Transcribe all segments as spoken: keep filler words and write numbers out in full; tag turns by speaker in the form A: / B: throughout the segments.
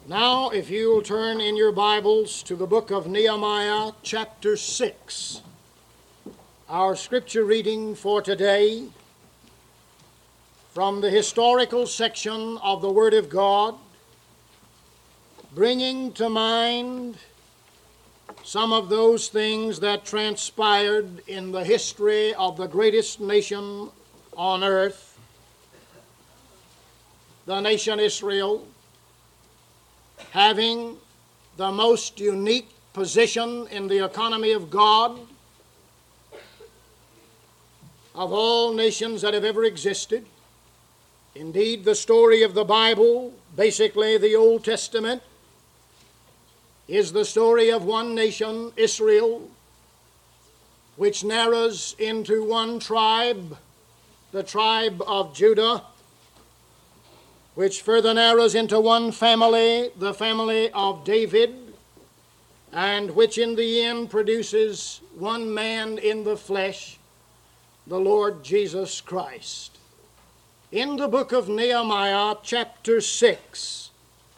A: Now, if you'll turn in your Bibles to the book of Nehemiah, chapter six. Our scripture reading for today from the historical section of the Word of God, bringing to mind some of those things that transpired in the history of the greatest nation on earth, the nation Israel, having the most unique position in the economy of God of all nations that have ever existed. Indeed, the story of the Bible, basically the Old Testament, is the story of one nation, Israel, which narrows into one tribe, the tribe of Judah, which further narrows into one family, the family of David, and which in the end produces one man in the flesh, the Lord Jesus Christ. In the book of Nehemiah, chapter six,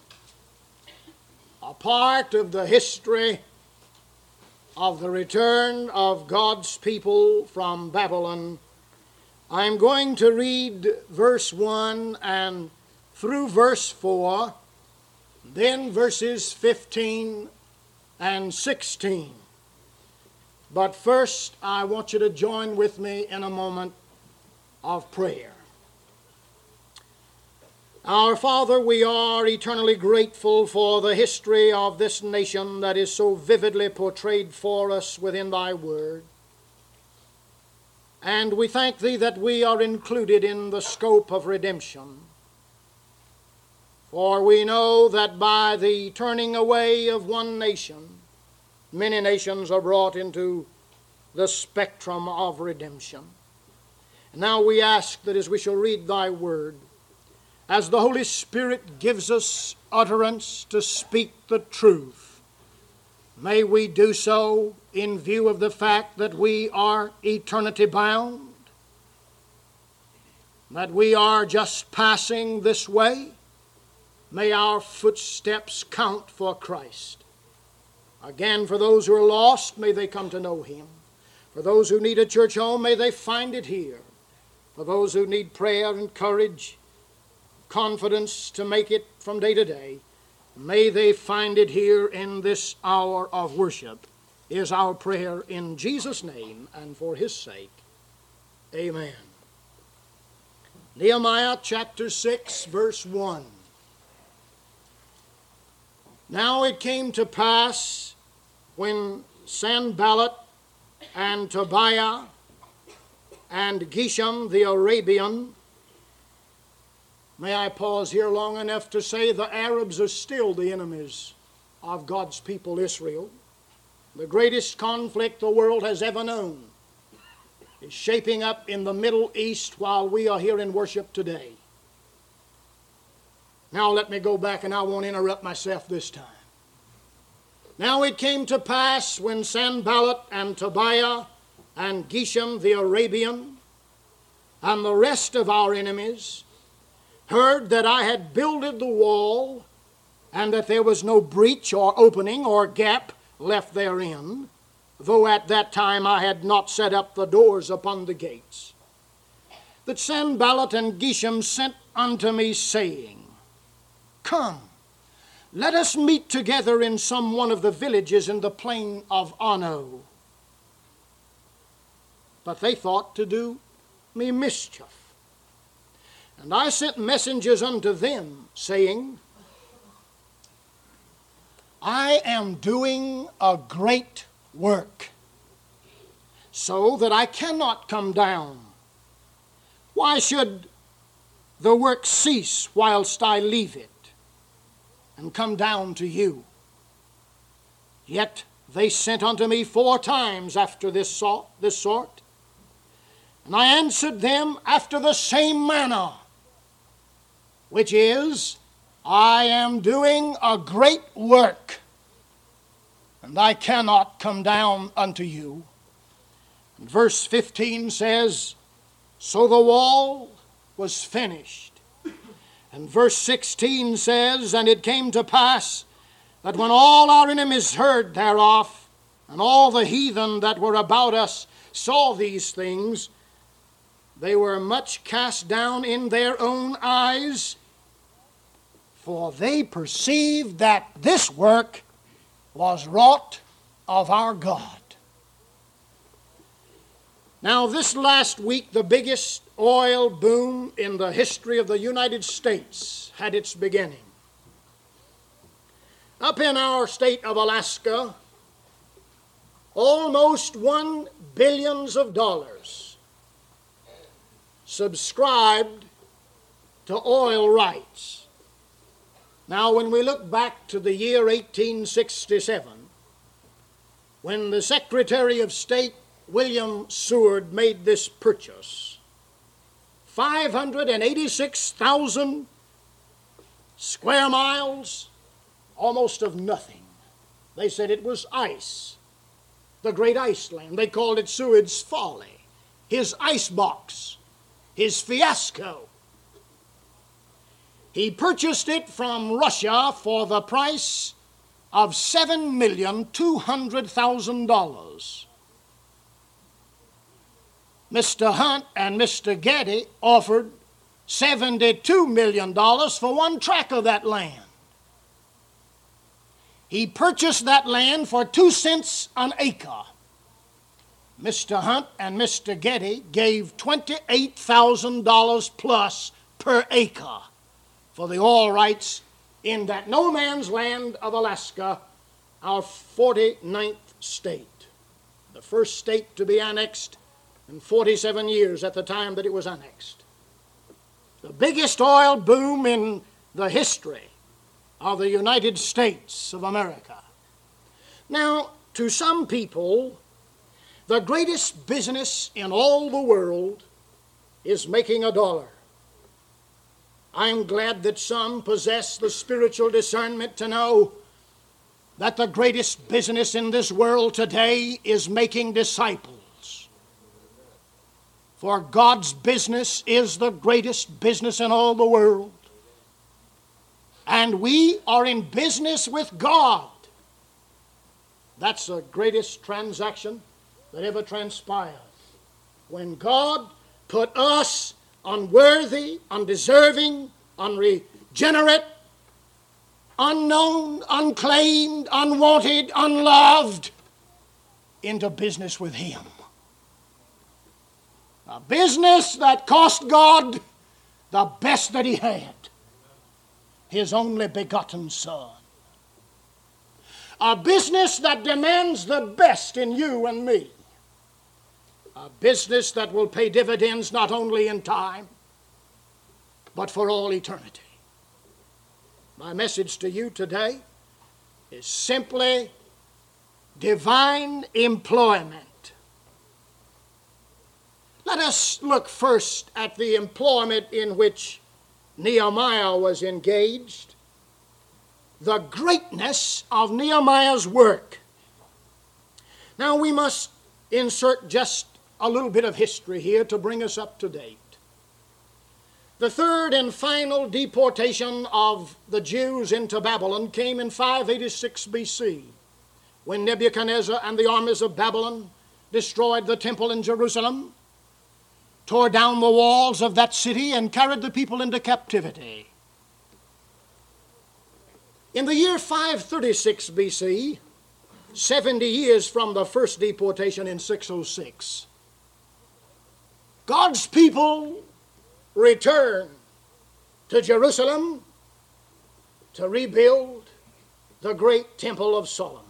A: a part of the history of the return of God's people from Babylon, I'm going to read verse one and through verse four, then verses fifteen and sixteen. But first, I want you to join with me in a moment of prayer. Our Father, we are eternally grateful for the history of this nation that is so vividly portrayed for us within Thy Word. And we thank Thee that we are included in the scope of redemption. For we know that by the turning away of one nation, many nations are brought into the spectrum of redemption. And now we ask that as we shall read Thy Word, as the Holy Spirit gives us utterance to speak the truth, may we do so in view of the fact that we are eternity bound, that we are just passing this way. May our footsteps count for Christ. Again, for those who are lost, may they come to know Him. For those who need a church home, may they find it here. For those who need prayer and courage, confidence to make it from day to day, may they find it here in this hour of worship, is our prayer in Jesus' name and for His sake. Amen. Nehemiah chapter six, verse one. Now it came to pass when Sanballat and Tobiah and Geshem the Arabian, may I pause here long enough to say the Arabs are still the enemies of God's people Israel. The greatest conflict the world has ever known is shaping up in the Middle East while we are here in worship today. Now let me go back, and I won't interrupt myself this time. Now it came to pass when Sanballat and Tobiah and Geshem the Arabian and the rest of our enemies heard that I had builded the wall, and that there was no breach or opening or gap left therein, though at that time I had not set up the doors upon the gates, that Sanballat and Geshem sent unto me, saying, Come, let us meet together in some one of the villages in the plain of Ono. But they thought to do me mischief. And I sent messengers unto them, saying, I am doing a great work, so that I cannot come down. Why should the work cease whilst I leave it and come down to you? Yet they sent unto me four times after this sort, this sort, and I answered them after the same manner, which is, I am doing a great work, and I cannot come down unto you. And verse fifteen says, So the wall was finished, And verse sixteen says, "And it came to pass that when all our enemies heard thereof, and all the heathen that were about us saw these things, they were much cast down in their own eyes, for they perceived that this work was wrought of our God." Now, this last week, the biggest oil boom in the history of the United States had its beginning. Up in our state of Alaska, almost one billions of dollars subscribed to oil rights. Now, when we look back to the year eighteen sixty-seven, when the Secretary of State William Seward made this purchase, five hundred eighty-six thousand square miles, almost of nothing. They said it was ice, the great Iceland. They called it Seward's folly, his ice box, his fiasco. He purchased it from Russia for the price of seven million two hundred thousand dollars. Mister Hunt and Mister Getty offered seventy-two million dollars for one tract of that land. He purchased that land for two cents an acre. Mister Hunt and Mister Getty gave twenty-eight thousand dollars plus per acre for the oil rights in that no man's land of Alaska, our forty-ninth state, the first state to be annexed in forty-seven years at the time that it was annexed. The biggest oil boom in the history of the United States of America. Now, to some people, the greatest business in all the world is making a dollar. I'm glad that some possess the spiritual discernment to know that the greatest business in this world today is making disciples. For God's business is the greatest business in all the world. And we are in business with God. That's the greatest transaction that ever transpired. When God put us, unworthy, undeserving, unregenerate, unknown, unclaimed, unwanted, unloved, into business with Him. A business that cost God the best that He had, His only begotten Son. A business that demands the best in you and me. A business that will pay dividends not only in time, but for all eternity. My message to you today is simply divine employment. Let us look first at the employment in which Nehemiah was engaged. The greatness of Nehemiah's work. Now we must insert just a little bit of history here to bring us up to date. The third and final deportation of the Jews into Babylon came in five eighty-six B C, when Nebuchadnezzar and the armies of Babylon destroyed the temple in Jerusalem, tore down the walls of that city, and carried the people into captivity. In the year five thirty-six B C, seventy years from the first deportation in six oh six, God's people returned to Jerusalem to rebuild the great temple of Solomon.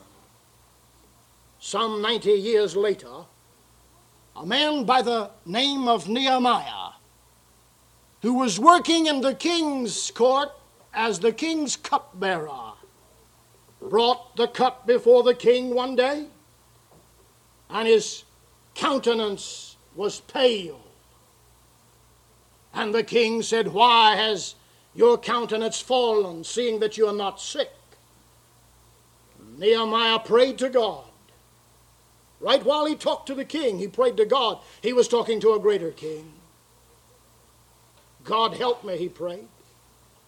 A: Some ninety years later, a man by the name of Nehemiah, who was working in the king's court as the king's cupbearer, brought the cup before the king one day, and his countenance was pale. And the king said, "Why has your countenance fallen, seeing that you are not sick?" Nehemiah prayed to God. Right while he talked to the king, he prayed to God. He was talking to a greater king. "God help me," he prayed.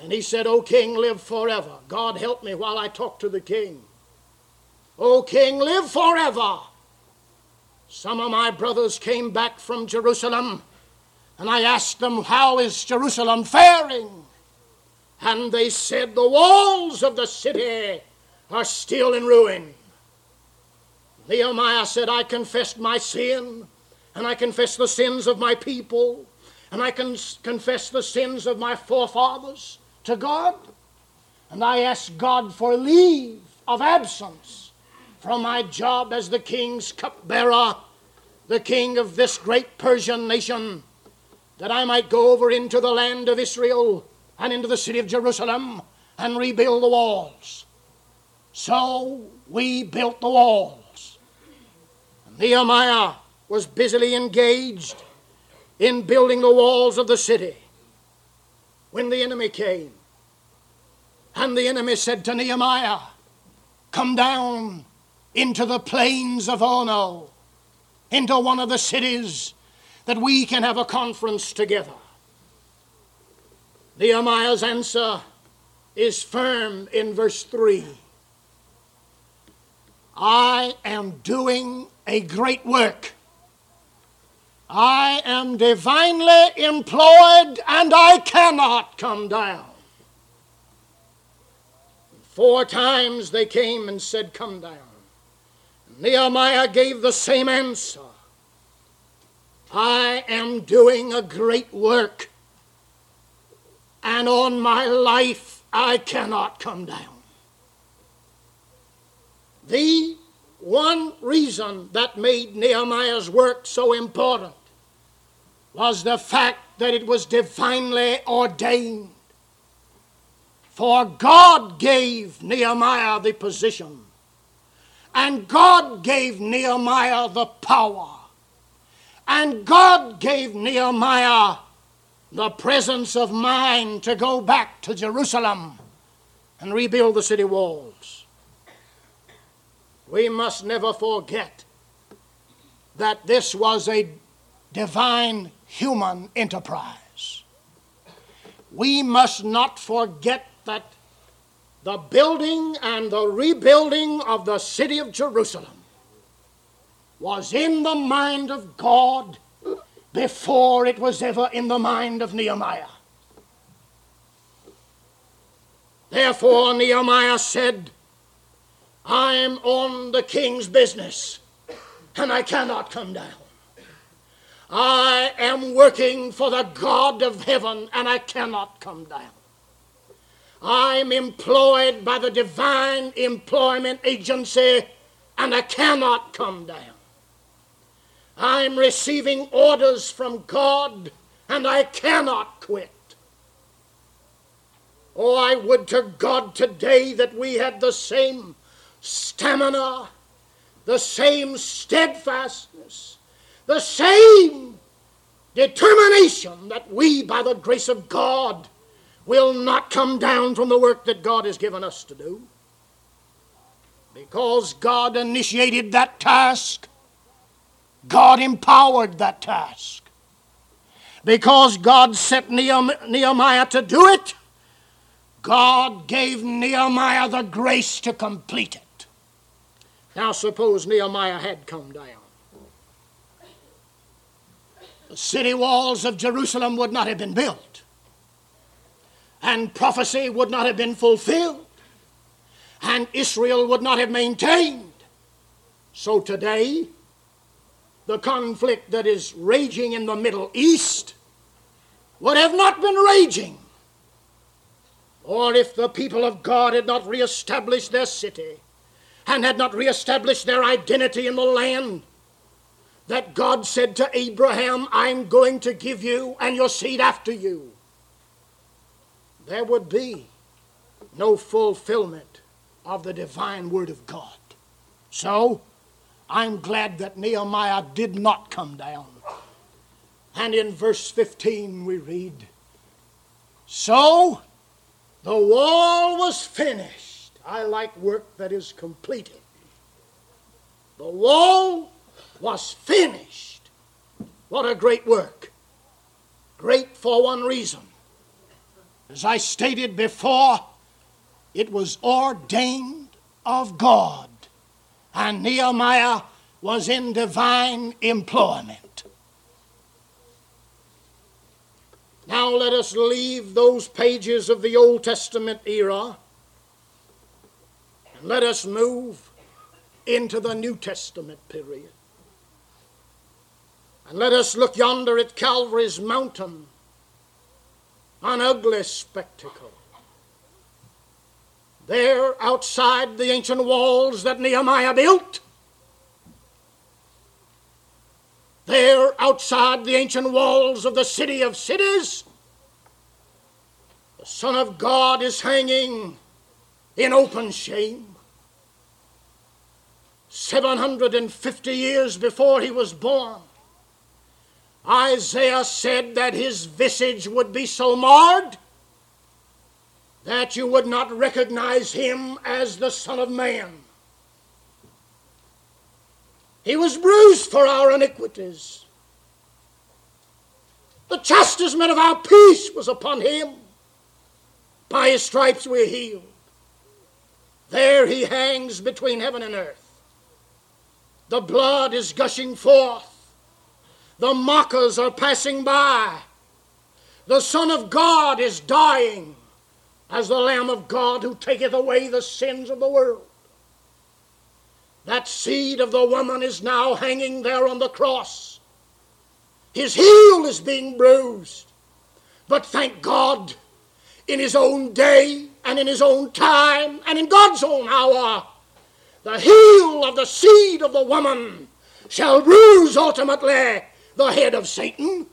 A: And he said, O king, live forever. God help me while I talk to the king. O king, live forever. Some of my brothers came back from Jerusalem, and I asked them, how is Jerusalem faring? And they said, the walls of the city are still in ruin. Nehemiah said, I confessed my sin, and I confess the sins of my people, and I can confess the sins of my forefathers to God. And I asked God for leave of absence from my job as the king's cupbearer, the king of this great Persian nation, that I might go over into the land of Israel and into the city of Jerusalem and rebuild the walls. So we built the walls. Nehemiah was busily engaged in building the walls of the city when the enemy came. And the enemy said to Nehemiah, come down into the plains of Ono, into one of the cities, that we can have a conference together. Nehemiah's answer is firm in verse three. I am doing a great work. I am divinely employed, and I cannot come down. Four times they came and said, come down. Nehemiah gave the same answer. I am doing a great work, and on my life I cannot come down. The one reason that made Nehemiah's work so important was the fact that it was divinely ordained. For God gave Nehemiah the position, and God gave Nehemiah the power, and God gave Nehemiah the presence of mind to go back to Jerusalem and rebuild the city walls. We must never forget that this was a divine human enterprise. We must not forget that the building and the rebuilding of the city of Jerusalem was in the mind of God before it was ever in the mind of Nehemiah. Therefore Nehemiah said, I'm on the king's business, and I cannot come down. I am working for the God of heaven, and I cannot come down. I'm employed by the divine employment agency, and I cannot come down. I'm receiving orders from God, and I cannot quit. Oh, I would to God today that we had the same stamina, the same steadfastness, the same determination that we, by the grace of God, will not come down from the work that God has given us to do. Because God initiated that task, God empowered that task. Because God set Nehemiah to do it, God gave Nehemiah the grace to complete it. Now suppose Nehemiah had come down. The city walls of Jerusalem would not have been built, and prophecy would not have been fulfilled, and Israel would not have maintained. So today, the conflict that is raging in the Middle East would have not been raging. Or if the people of God had not reestablished their city and had not reestablished their identity in the land that God said to Abraham, I'm going to give you and your seed after you, there would be no fulfillment of the divine word of God. So, I'm glad that Nehemiah did not come down. And in verse fifteen we read, so the wall was finished. I like work that is completed. The wall was finished. What a great work. Great for one reason. As I stated before, it was ordained of God, and Nehemiah was in divine employment. Now let us leave those pages of the Old Testament era and let us move into the New Testament period. And let us look yonder at Calvary's mountain, an ugly spectacle. There, outside the ancient walls that Nehemiah built, there, outside the ancient walls of the city of cities, the Son of God is hanging in open shame. seven hundred fifty years before he was born, Isaiah said that his visage would be so marred that you would not recognize him as the Son of Man. He was bruised for our iniquities. The chastisement of our peace was upon him. By his stripes we are healed. There he hangs between heaven and earth. The blood is gushing forth. The mockers are passing by. The Son of God is dying as the Lamb of God who taketh away the sins of the world. That seed of the woman is now hanging there on the cross. His heel is being bruised. But thank God, in his own day and in his own time and in God's own hour, the heel of the seed of the woman shall bruise ultimately the head of Satan.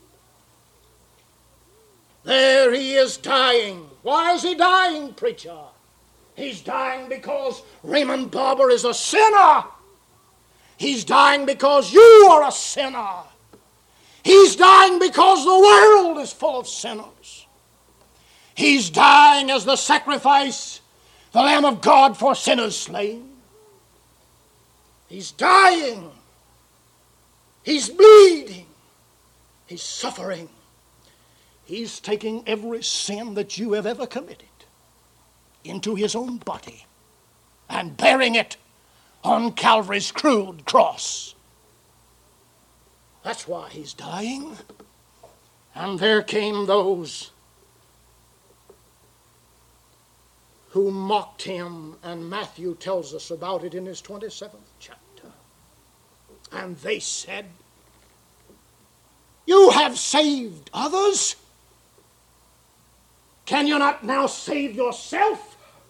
A: There he is dying. Why is he dying, preacher? He's dying because Raymond Barber is a sinner. He's dying because you are a sinner. He's dying because the world is full of sinners. He's dying as the sacrifice, the Lamb of God for sinners slain. He's dying. He's bleeding. He's suffering. He's taking every sin that you have ever committed into his own body and bearing it on Calvary's crude cross. That's why he's dying. And there came those who mocked him, and Matthew tells us about it in his twenty-seventh chapter. And they said, "You have saved others. Can you not now save yourself?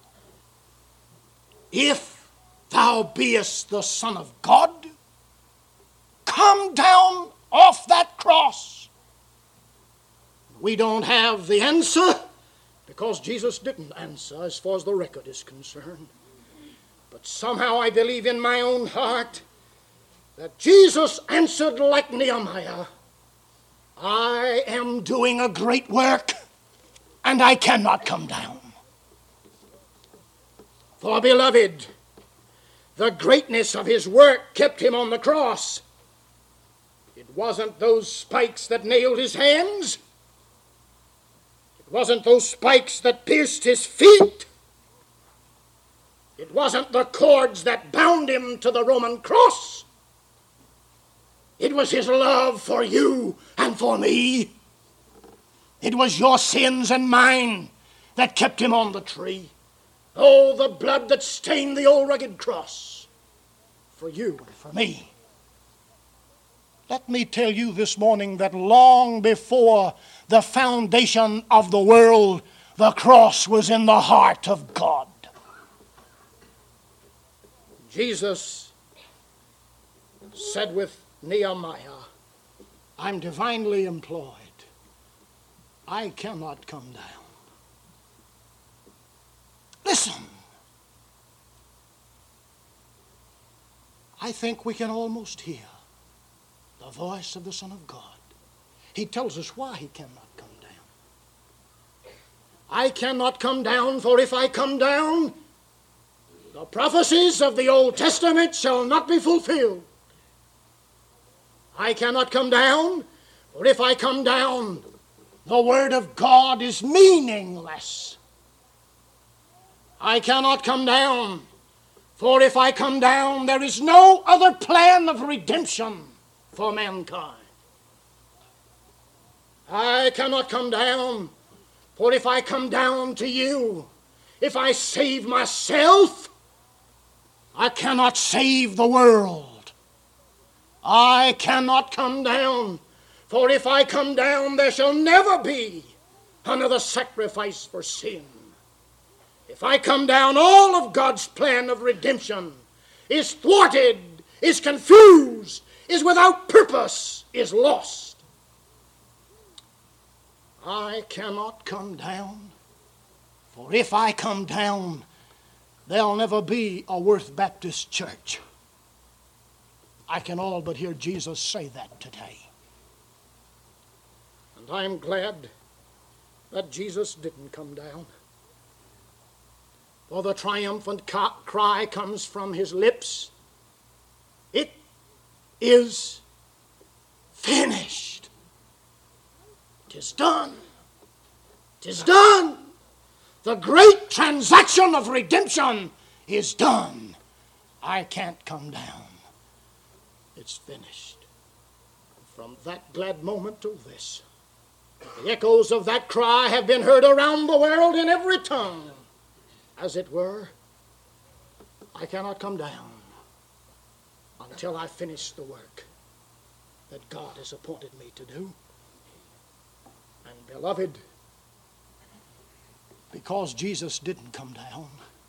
A: If thou beest the Son of God, come down off that cross." We don't have the answer because Jesus didn't answer as far as the record is concerned. But somehow I believe in my own heart that Jesus answered like Nehemiah, "I am doing a great work and I cannot come down." For, beloved, the greatness of his work kept him on the cross. It wasn't those spikes that nailed his hands. It wasn't those spikes that pierced his feet. It wasn't the cords that bound him to the Roman cross. It was his love for you and for me. It was your sins and mine that kept him on the tree. Oh, the blood that stained the old rugged cross for you and for me. Let me tell you this morning that long before the foundation of the world, the cross was in the heart of God. Jesus said with Nehemiah, "I'm divinely employed. I cannot come down." Listen. I think we can almost hear the voice of the Son of God. He tells us why he cannot come down. "I cannot come down, for if I come down, the prophecies of the Old Testament shall not be fulfilled. I cannot come down, for if I come down, the Word of God is meaningless. I cannot come down, for if I come down, there is no other plan of redemption for mankind. I cannot come down, for if I come down to you, if I save myself, I cannot save the world. I cannot come down, for if I come down, there shall never be another sacrifice for sin. If I come down, all of God's plan of redemption is thwarted, is confused, is without purpose, is lost. I cannot come down, for if I come down, there'll never be a Worth Baptist church. I can all but hear Jesus say that today. And I'm glad that Jesus didn't come down. For the triumphant cry comes from his lips. It is finished. It is done. It is done. The great transaction of redemption is done. I can't come down. It's finished. From that glad moment to this, the echoes of that cry have been heard around the world in every tongue. As it were, I cannot come down until I finish the work that God has appointed me to do. And beloved, because Jesus didn't come down,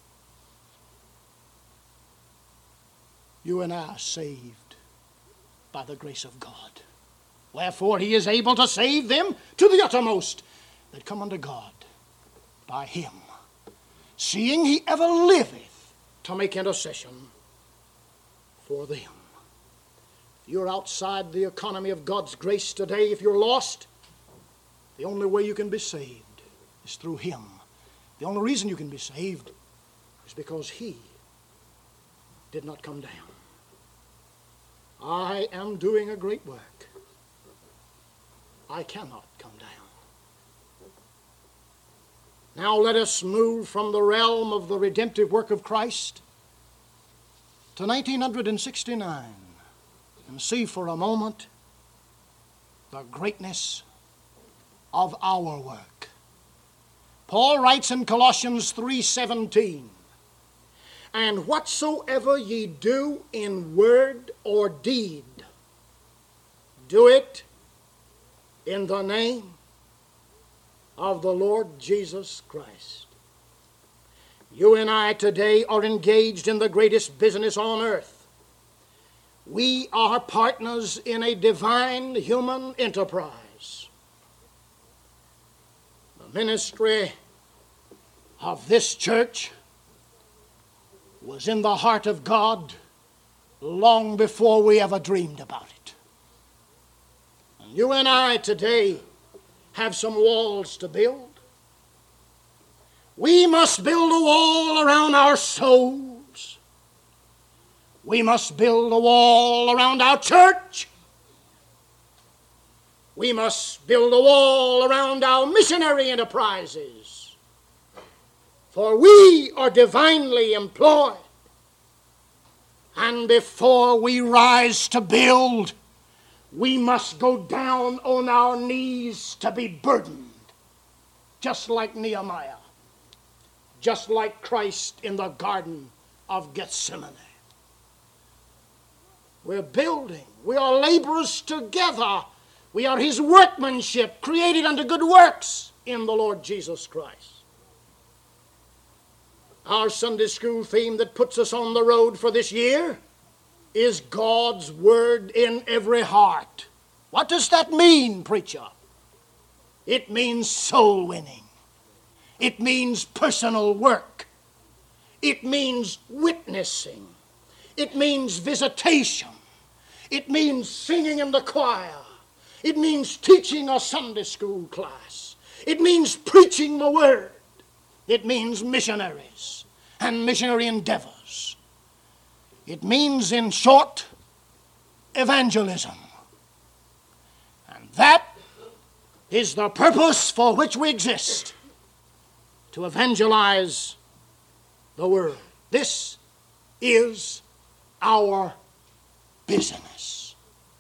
A: you and I are saved by the grace of God. Wherefore he is able to save them to the uttermost that come unto God by him, seeing he ever liveth to make intercession for them. If you're outside the economy of God's grace today, if you're lost, the only way you can be saved is through him. The only reason you can be saved is because he did not come down. I am doing a great work. I cannot come down. Now let us move from the realm of the redemptive work of Christ to nineteen sixty-nine and see for a moment the greatness of our work. Paul writes in Colossians three seventeen, "And whatsoever ye do in word or deed, do it in the name of the Lord Jesus Christ." You and I today are engaged in the greatest business on earth. We are partners in a divine human enterprise. The ministry of this church was in the heart of God long before we ever dreamed about it. And you and I today have some walls to build. We must build a wall around our souls. We must build a wall around our church. We must build a wall around our missionary enterprises. For we are divinely employed. And before we rise to build, we must go down on our knees to be burdened, just like Nehemiah, just like Christ in the Garden of Gethsemane. We're building. We are laborers together. We are his workmanship, created unto good works in the Lord Jesus Christ. Our Sunday school theme that puts us on the road for this year is God's Word in every heart. What does that mean, preacher? It means soul winning. It means personal work. It means witnessing. It means visitation. It means singing in the choir. It means teaching a Sunday school class. It means preaching the Word. It means missionaries and missionary endeavors. It means, in short, evangelism. And that is the purpose for which we exist, to evangelize the world. This is our business.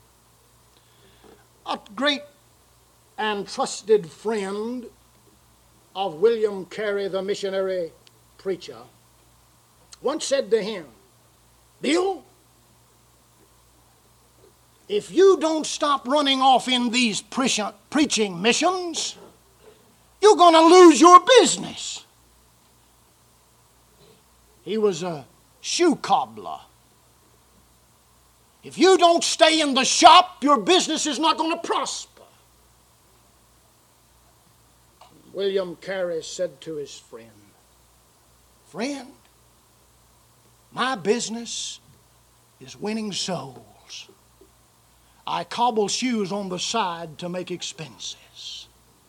A: A great and trusted friend of William Carey, the missionary preacher, once said to him, "Bill, if you don't stop running off in these preaching missions, you're going to lose your business." He was a shoe cobbler. If you don't stay in the shop, your business is not going to prosper. William Carey said to his friend, "Friend, my business is winning souls. I cobble shoes on the side to make expenses.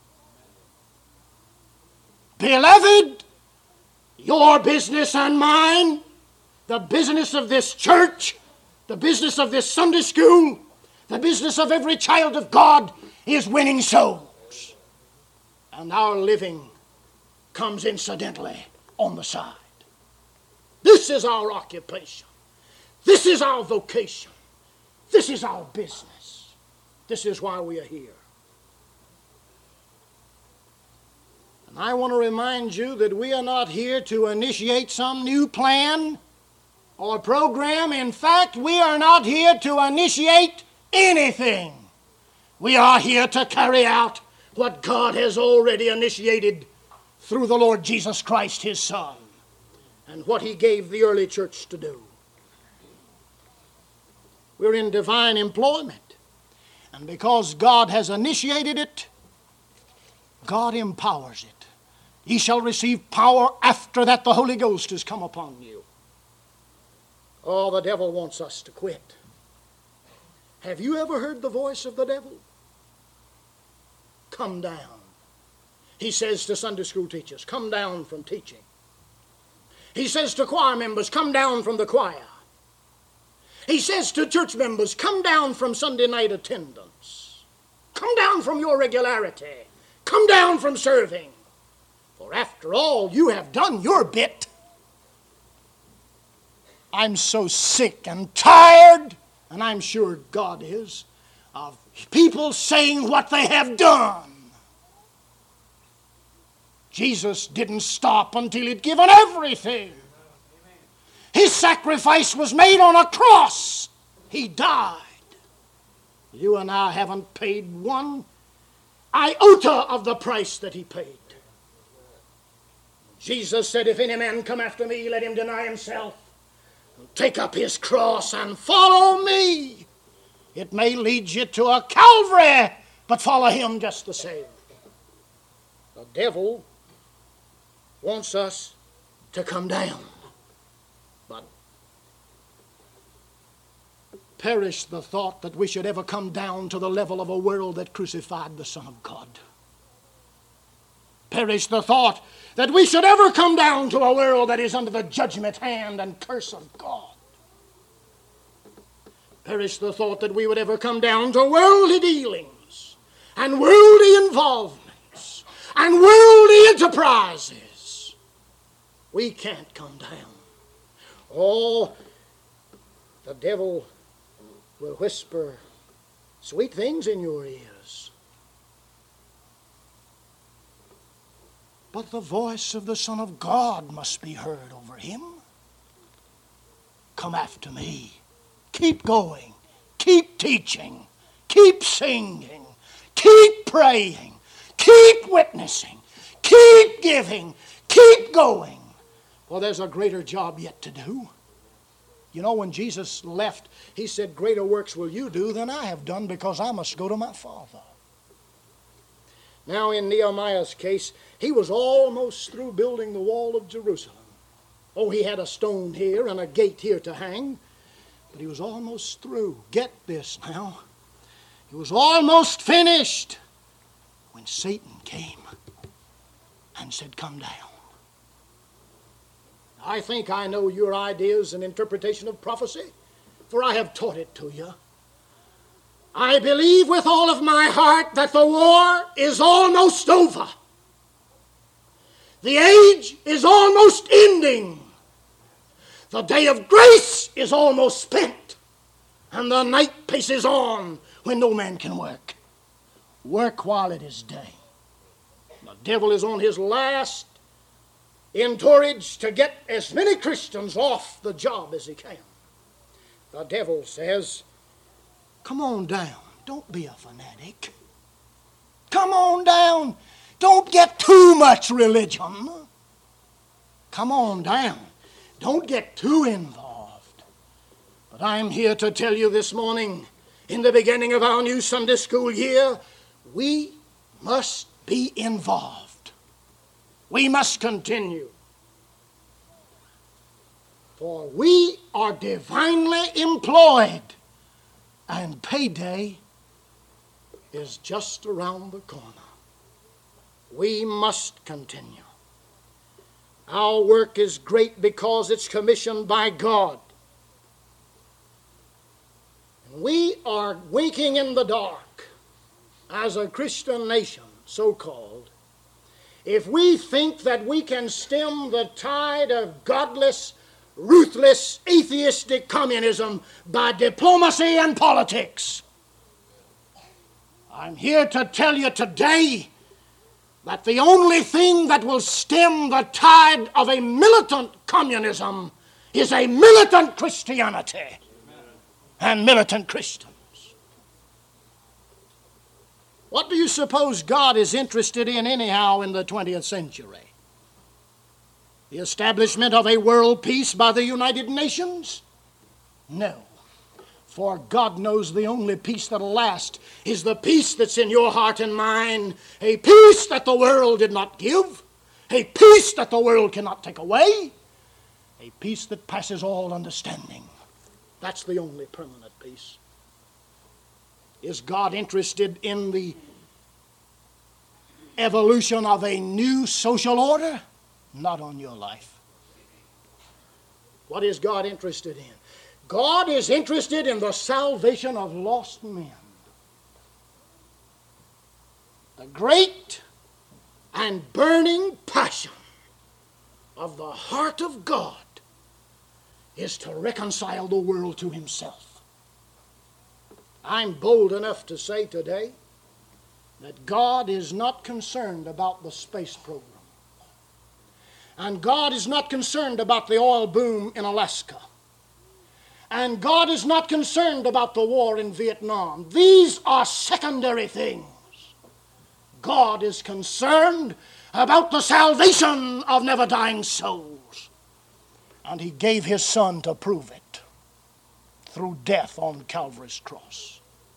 A: Beloved, your business and mine, the business of this church, the business of this Sunday school, the business of every child of God is winning souls. And our living comes incidentally on the side. This is our occupation. This is our vocation. This is our business. This is why we are here." And I want to remind you that we are not here to initiate some new plan or program. In fact, we are not here to initiate anything. We are here to carry out what God has already initiated through the Lord Jesus Christ, His Son, and what He gave the early church to do. We're in divine employment, and because God has initiated it, God empowers it. "Ye shall receive power after that the Holy Ghost has come upon you." Oh, the devil wants us to quit. Have you ever heard the voice of the devil? Come down. He says to Sunday school teachers, "Come down from teaching." He says to choir members, "Come down from the choir." He says to church members, "Come down from Sunday night attendance. Come down from your regularity. Come down from serving. For after all, you have done your bit." I'm so sick and tired, and I'm sure God is, of people saying what they have done. Jesus didn't stop until He'd given everything. His sacrifice was made on a cross. He died. You and I haven't paid one iota of the price that He paid. Jesus said, "If any man come after me, let him deny himself, and take up his cross and follow me." It may lead you to a Calvary, but follow Him just the same. The devil wants us to come down. But perish the thought that we should ever come down to the level of a world that crucified the Son of God. Perish the thought that we should ever come down to a world that is under the judgment hand and curse of God. Perish the thought that we would ever come down to worldly dealings and worldly involvements and worldly enterprises. We can't come down. Oh, the devil will whisper sweet things in your ears. But the voice of the Son of God must be heard over him. "Come after me. Keep going. Keep teaching. Keep singing. Keep praying. Keep witnessing. Keep giving. Keep going. Well, there's a greater job yet to do." You know, when Jesus left, He said, "Greater works will you do than I have done, because I must go to my Father." Now, in Nehemiah's case, he was almost through building the wall of Jerusalem. Oh, he had a stone here and a gate here to hang, but he was almost through. Get this now. He was almost finished when Satan came and said, "Come down." I think I know your ideas and interpretation of prophecy, for I have taught it to you. I believe with all of my heart that the war is almost over. The age is almost ending. The day of grace is almost spent. And the night paces on when no man can work. Work while it is day. The devil is on his last entourage to get as many Christians off the job as he can. The devil says, come on down. Don't be a fanatic. Come on down. Don't get too much religion. Come on down. Don't get too involved. But I'm here to tell you this morning, in the beginning of our new Sunday school year, we must be involved. We must continue. For we are divinely employed, and payday is just around the corner. We must continue. Our work is great because it's commissioned by God. We are winking in the dark as a Christian nation, so-called, if we think that we can stem the tide of godless, ruthless, atheistic communism by diplomacy and politics. I'm here to tell you today that the only thing that will stem the tide of a militant communism is a militant Christianity. Amen. And militant Christians. What do you suppose God is interested in anyhow in the twentieth century? The establishment of a world peace by the United Nations? No. For God knows the only peace that'll last is the peace that's in your heart and mine, a peace that the world did not give, a peace that the world cannot take away, a peace that passes all understanding. That's the only permanent peace. Is God interested in the evolution of a new social order? Not on your life. What is God interested in? God is interested in the salvation of lost men. The great and burning passion of the heart of God is to reconcile the world to himself. I'm bold enough to say today that God is not concerned about the space program. And God is not concerned about the oil boom in Alaska. And God is not concerned about the war in Vietnam. These are secondary things. God is concerned about the salvation of never-dying souls. And he gave his Son to prove it through death on Calvary's cross.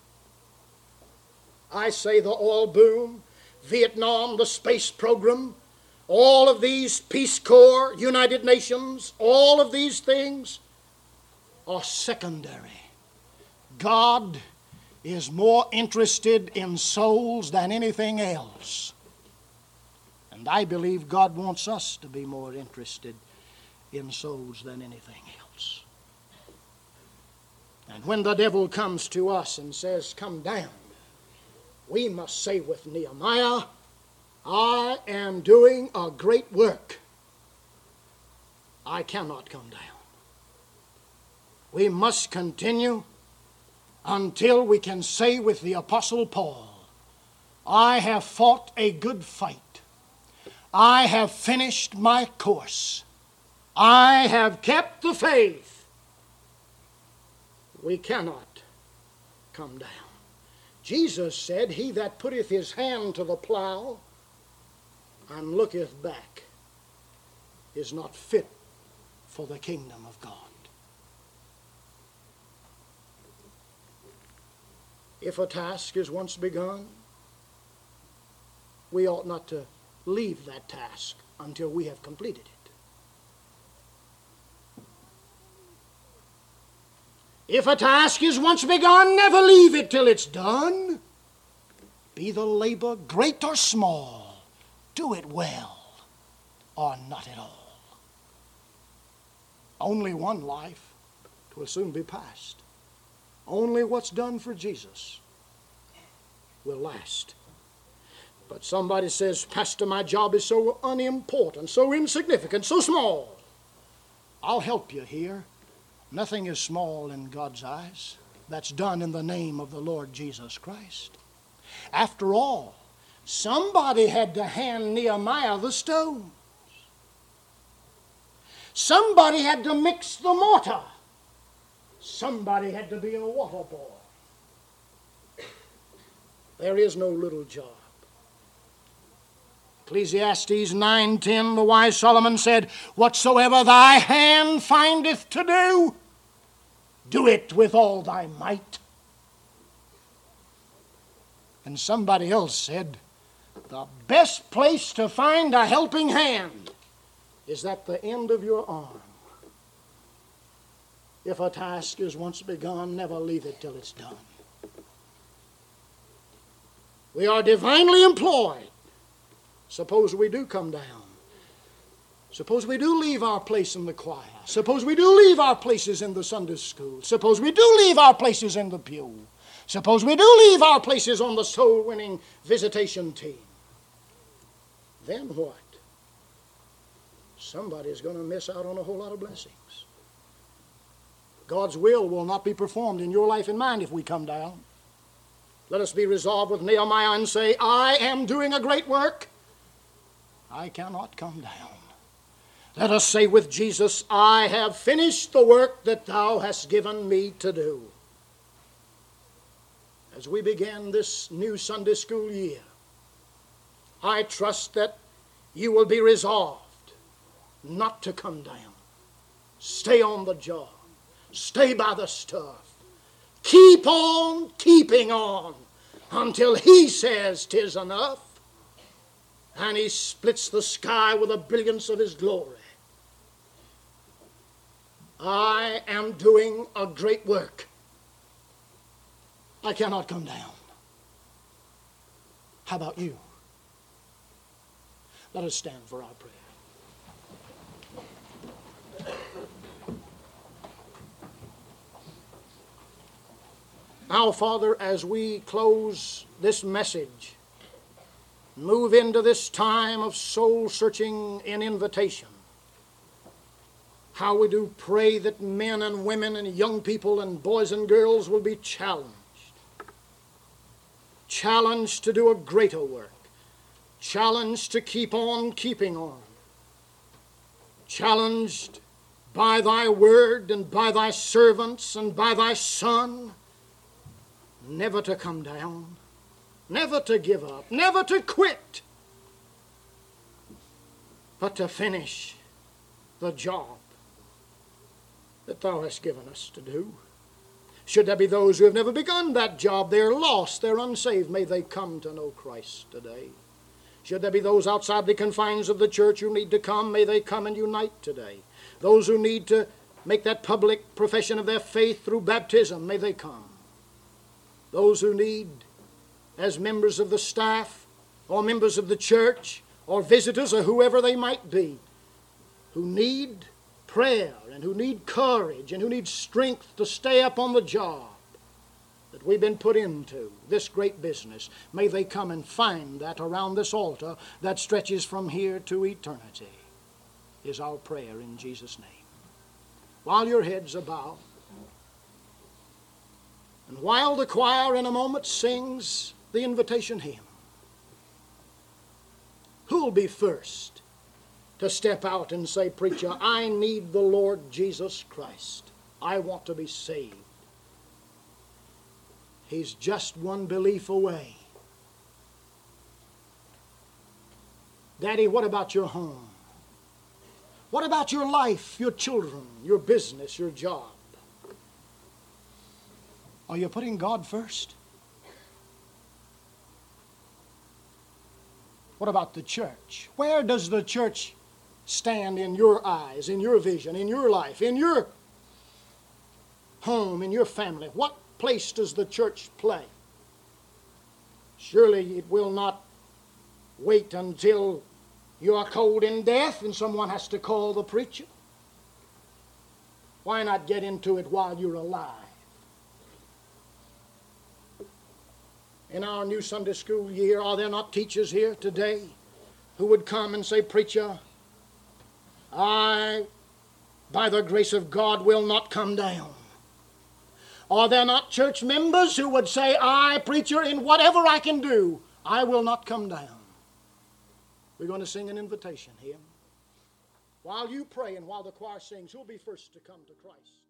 A: I say the oil boom, Vietnam, the space program, all of these, Peace Corps, United Nations, all of these things are secondary. God is more interested in souls than anything else. And I believe God wants us to be more interested in souls than anything else. And when the devil comes to us and says, come down, we must say with Nehemiah, I am doing a great work. I cannot come down. We must continue until we can say with the Apostle Paul, I have fought a good fight. I have finished my course. I have kept the faith. We cannot come down. Jesus said, he that putteth his hand to the plow and looketh back is not fit for the kingdom of God. If a task is once begun, we ought not to leave that task until we have completed it. If a task is once begun, never leave it till it's done. Be the labor great or small, do it well or not at all. Only one life, 'twill soon be past. Only what's done for Jesus will last. But somebody says, Pastor, my job is so unimportant, so insignificant, so small. I'll help you here. Nothing is small in God's eyes. That's done in the name of the Lord Jesus Christ. After all, somebody had to hand Nehemiah the stones. Somebody had to mix the mortar. Somebody had to be a water boy. There is no little job. Ecclesiastes nine ten, the wise Solomon said, Whatsoever thy hand findeth to do, do it with all thy might. And somebody else said, the best place to find a helping hand is at the end of your arm. If a task is once begun, never leave it till it's done. We are divinely employed. Suppose we do come down. Suppose we do leave our place in the choir. Suppose we do leave our places in the Sunday school. Suppose we do leave our places in the pew. Suppose we do leave our places on the soul-winning visitation team. Then what? Somebody's going to miss out on a whole lot of blessings. God's will will not be performed in your life and mine if we come down. Let us be resolved with Nehemiah and say, I am doing a great work. I cannot come down. Let us say with Jesus, I have finished the work that thou hast given me to do. As we begin this new Sunday school year, I trust that you will be resolved not to come down. Stay on the job. Stay by the stuff. Keep on keeping on until He says 'tis enough. And He splits the sky with the brilliance of His glory. I am doing a great work. I cannot come down. How about you? Let us stand for our prayer. Now, Father, as we close this message, move into this time of soul-searching and invitation, how we do pray that men and women and young people and boys and girls will be challenged. Challenged to do a greater work. Challenged to keep on keeping on. Challenged by Thy word and by Thy servants and by Thy Son, never to come down, never to give up, never to quit, but to finish the job that Thou hast given us to do. Should there be those who have never begun that job, they're lost, they're unsaved, may they come to know Christ today. Should there be those outside the confines of the church who need to come, may they come and unite today. Those who need to make that public profession of their faith through baptism, may they come. Those who need, as members of the staff or members of the church or visitors or whoever they might be, who need prayer and who need courage and who need strength to stay up on the job that we've been put into, this great business, may they come and find that around this altar that stretches from here to eternity, is our prayer in Jesus' name. While your heads are bowed, and while the choir in a moment sings the invitation hymn, who'll be first to step out and say, preacher, I need the Lord Jesus Christ. I want to be saved. He's just one belief away. Daddy, what about your home? What about your life, your children, your business, your job? Are you putting God first? What about the church? Where does the church stand in your eyes, in your vision, in your life, in your home, in your family? What place does the church play? Surely it will not wait until you are cold in death and someone has to call the preacher. Why not get into it while you're alive? in our new Sunday school year? Are there not teachers here today who would come and say, "Preacher, I, by the grace of God, will not come down"? Are there not church members who would say, "I, preacher, in whatever I can do, I will not come down"? We're going to sing an invitation hymn. While you pray and while the choir sings, who'll be first to come to Christ?